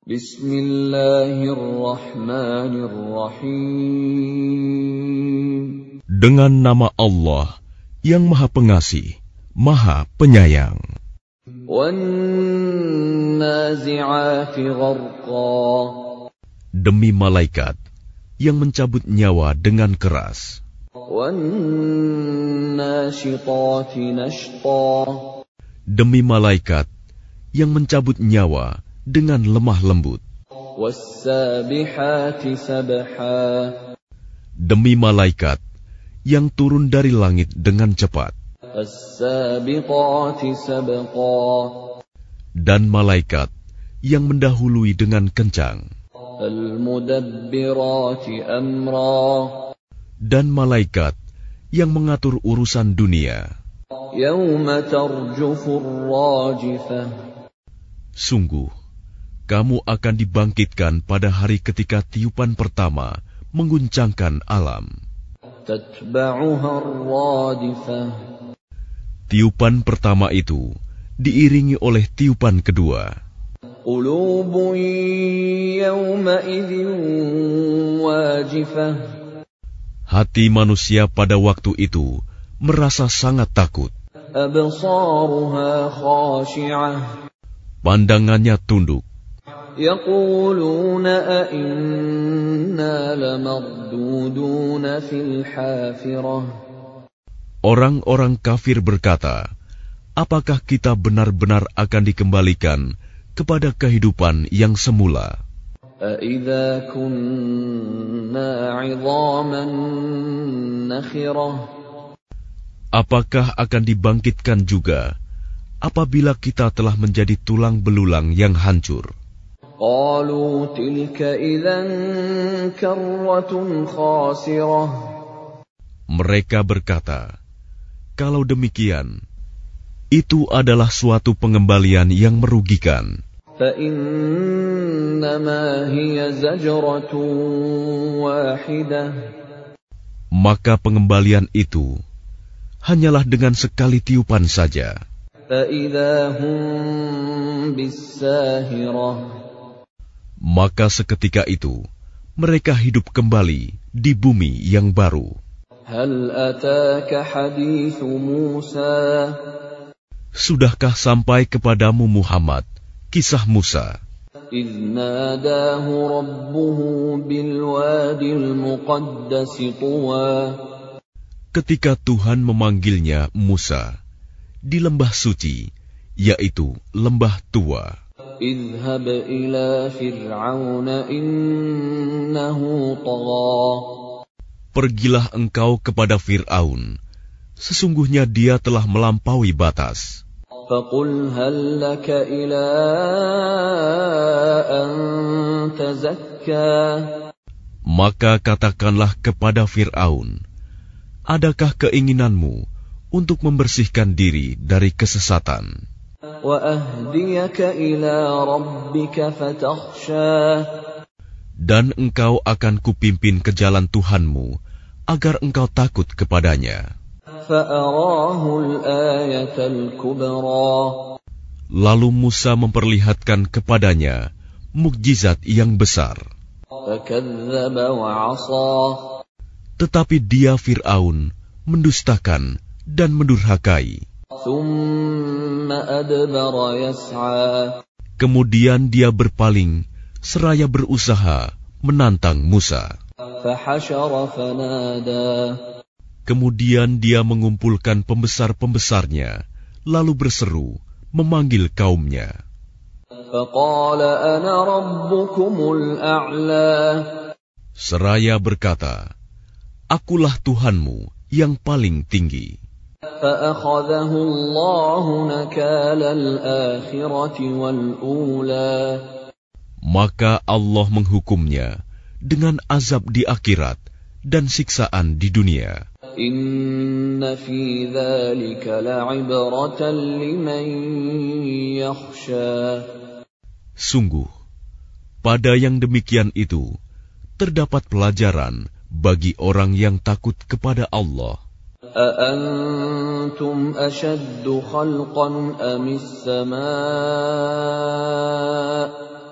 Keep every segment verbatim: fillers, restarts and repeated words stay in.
Bismillahirrahmanirrahim. Dengan nama Allah yang Maha Pengasih, Maha Penyayang. Wan-nazi'ati gharqa. Demi malaikat yang mencabut nyawa dengan keras. Wan-nashitati nashta. Demi malaikat yang mencabut nyawa dengan lemah lembut. Was-sabihati sabha. Demi malaikat yang turun dari langit dengan cepat. As-sabiqati sabqa. Dan malaikat yang mendahului dengan kencang. Al-mudabbirati amra. Dan malaikat yang mengatur urusan dunia. Yawma tarjufur rajifah. Sungguh, kamu akan dibangkitkan pada hari ketika tiupan pertama mengguncangkan alam. Tatba'uha ar-radifah. Tiupan pertama itu diiringi oleh tiupan kedua. Qulubun yawma idzin wajifah. Hati manusia pada waktu itu merasa sangat takut. Absaruha khashi'ah. Pandangannya tunduk. Yaquluna a inna lamarduduna fil hafirah. Orang-orang kafir berkata, apakah kita benar-benar akan dikembalikan kepada kehidupan yang semula? أَإِذَا كُنَّا عِظَامًا نَخِرَةً. Apakah akan dibangkitkan juga apabila kita telah menjadi tulang belulang yang hancur? قَالُوا تِلْكَ إِذًا كَرَّةٌ خَاسِرَةٌ. Mereka berkata, kalau demikian, itu adalah suatu pengembalian yang merugikan. فَإِنَّمَا هِيَ زَجْرَةٌ وَاحِدَةٌ. Maka pengembalian itu hanyalah dengan sekali tiupan saja. فَإِذَا هُمْ بِالسَّاهِرَةِ. Maka seketika itu mereka hidup kembali di bumi yang baru. هَلْ أَتَاكَ حَدِيثُ مُوسَى. Sudahkah sampai kepadamu Muhammad kisah Musa? إِذْ نَادَاهُ رَبُّهُ بِالْوَادِ الْمُقَدَّسِ طُوًى. Ketika Tuhan memanggilnya Musa di lembah suci, yaitu lembah tua. اذْهَبْ إِلَى فِرْعَوْنَ إِنَّهُ طَغَى. Pergilah engkau kepada Fir'aun, sesungguhnya dia telah melampaui batas. فَقُلْ هَلْ لَكَ إِلَىٰ أَن تَزَكَّىٰ. Maka katakanlah kepada Fir'aun, adakah keinginanmu untuk membersihkan diri dari kesesatan? وَأَهْدِيَكَ إِلَىٰ رَبِّكَ فَتَخْشَىٰ. Dan engkau akan kupimpin ke jalan Tuhanmu, agar engkau takut kepadanya. فَأَرَاهُ الْآيَةَ الْكُبْرَى. Lalu Musa memperlihatkan kepadanya mukjizat yang besar. فَكَذَّبَ وَعَصَىٰ. Tetapi dia Fir'aun mendustakan dan mendurhakai. ثُمَّ أَدْبَرَ يَسْعَىٰ. Kemudian dia berpaling seraya berusaha menantang Musa. فَحَشَرَ فَنَادَىٰ. Kemudian dia mengumpulkan pembesar-pembesarnya, lalu berseru, memanggil kaumnya. فَقَالَ أَنَا رَبُّكُمُ الْأَعْلَىٰ. Seraya berkata, akulah Tuhanmu yang paling tinggi. فَأَخَذَهُ اللَّهُ نَكَالَ الْآخِرَةِ وَالْأُولَىٰ. Maka Allah menghukumnya dengan azab di akhirat dan siksaan di dunia. إِنَّ فِي ذَلِكَ لَعِبْرَةً لِمَن يَخْشَىٰ. Sungguh, pada yang demikian itu terdapat pelajaran bagi orang yang takut kepada Allah. أَأَنتُمْ أَشَدُّ خَلْقًا أَمِ السَّمَاءُ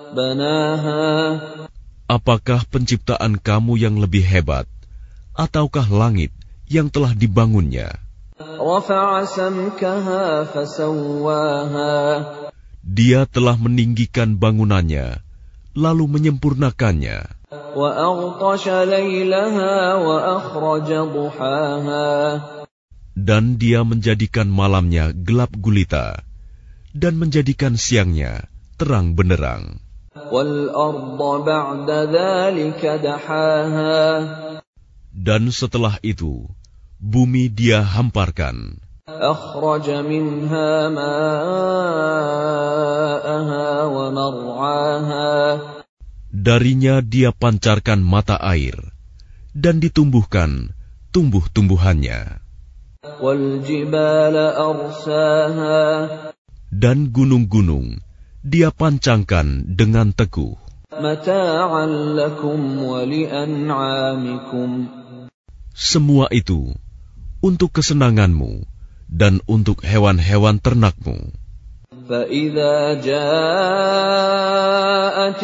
بناها Apakah penciptaan kamu yang lebih hebat, ataukah langit yang telah dibangunnya? رفع سمكها فسواها Dia telah meninggikan bangunannya, lalu menyempurnakannya. وأغطش ليلها وأخرج ضحاها Dan dia menjadikan malamnya gelap gulita, dan menjadikan siangnya terang benderang. وَالْأَرْضَ بَعْدَ ذَلِكَ دَحَاهَا Dan setelah itu, bumi dia hamparkan. أَخْرَجَ مِنْهَا مَاءَهَا وَمَرْعَاهَا Darinya dia pancarkan mata air, dan ditumbuhkan tumbuh-tumbuhannya. وَالْجِبَالَ أَرْسَاهَا Dan gunung-gunung dia pancangkan dengan teguh. مَتَاعًا لَكُمْ وَلِأَنْعَامِكُمْ Semua itu untuk kesenanganmu dan untuk hewan-hewan ternakmu. فَإِذَا جَاءَتِ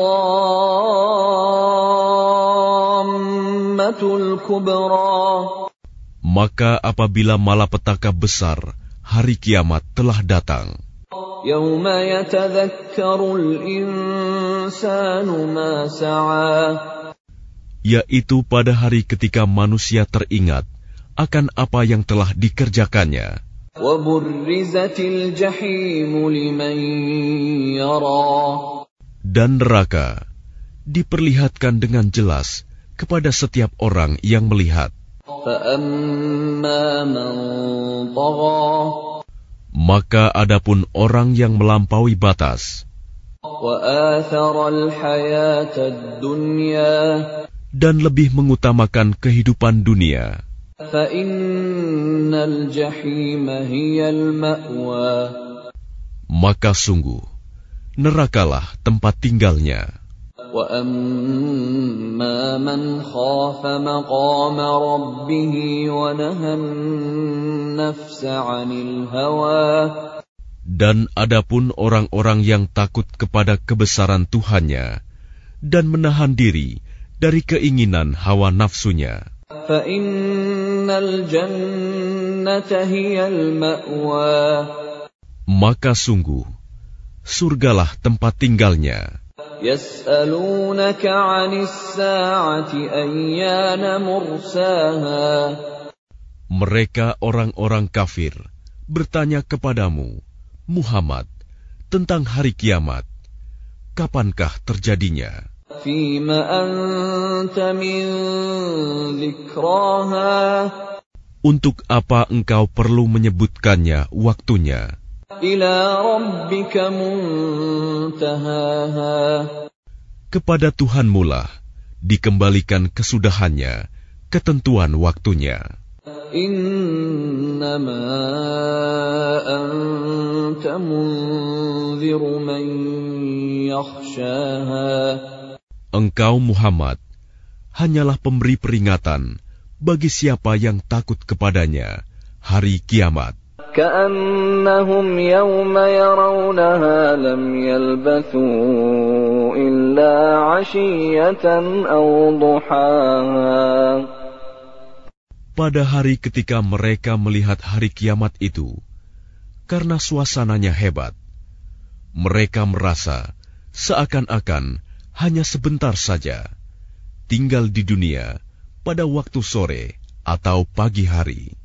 الطَّامَّةُ الْكُبْرَى Maka apabila malapetaka besar hari kiamat telah datang, يَوْمَ يَتَذَكَّرُ الْإِنسَانُ مَا سَعَى yaitu pada hari ketika manusia teringat akan apa yang telah dikerjakannya. وَبُرِّزَتِ الْجَحِيمُ لِمَنْ يَرَى Dan neraka diperlihatkan dengan jelas kepada setiap orang yang melihat. فَأَمَّا مَنْ طَغَى Maka adapun orang yang melampaui batas وَآثَرَ الْحَيَاةَ الدُّنْيَا dan lebih mengutamakan kehidupan dunia, فَإِنَّ الْجَحِيمَ هِيَ الْمَأْوَى maka sungguh nerakalah tempat tinggalnya. وَأَمَّا مَنْ خَافَ مَقَامَ رَبِّهِ وَنَهَى النَّفْسَ عَنِ الْهَوَى Dan adapun orang-orang yang takut kepada kebesaran Tuhannya dan menahan diri dari keinginan hawa nafsunya, فَإِنَّ الْجَنَّةَ هِيَ الْمَأْوَى maka sungguh surgalah tempat tinggalnya. يَسْأَلُونَكَ عَنِ السَّاعَةِ أَيَّانَ مُرْسَاهَا Mereka orang-orang kafir bertanya kepadamu, Muhammad, tentang hari kiamat, kapankah terjadinya? فِيمَ أَنْتَ مِنْ ذِكْرَاهَا Untuk apa engkau perlu menyebutkannya waktunya? إِلَى رَبِّكَ مُنْتَهَاهَا Kepada Tuhanmulah dikembalikan kesudahannya, ketentuan waktunya. إِنَّمَا أَنْتَ مُنْذِرُ مَنْ يَخْشَاهَا Engkau Muhammad hanyalah pemberi peringatan bagi siapa yang takut kepadanya hari kiamat. كَأَنَّهُمْ يَوْمَ يَرَوْنَهَا لَمْ يَلْبَثُوا إِلَّا عَشِيَّةً أَوْ ضُحَاهَا Pada hari ketika mereka melihat hari kiamat itu, karena suasananya hebat, mereka merasa seakan-akan hanya sebentar saja tinggal di dunia pada waktu sore atau pagi hari.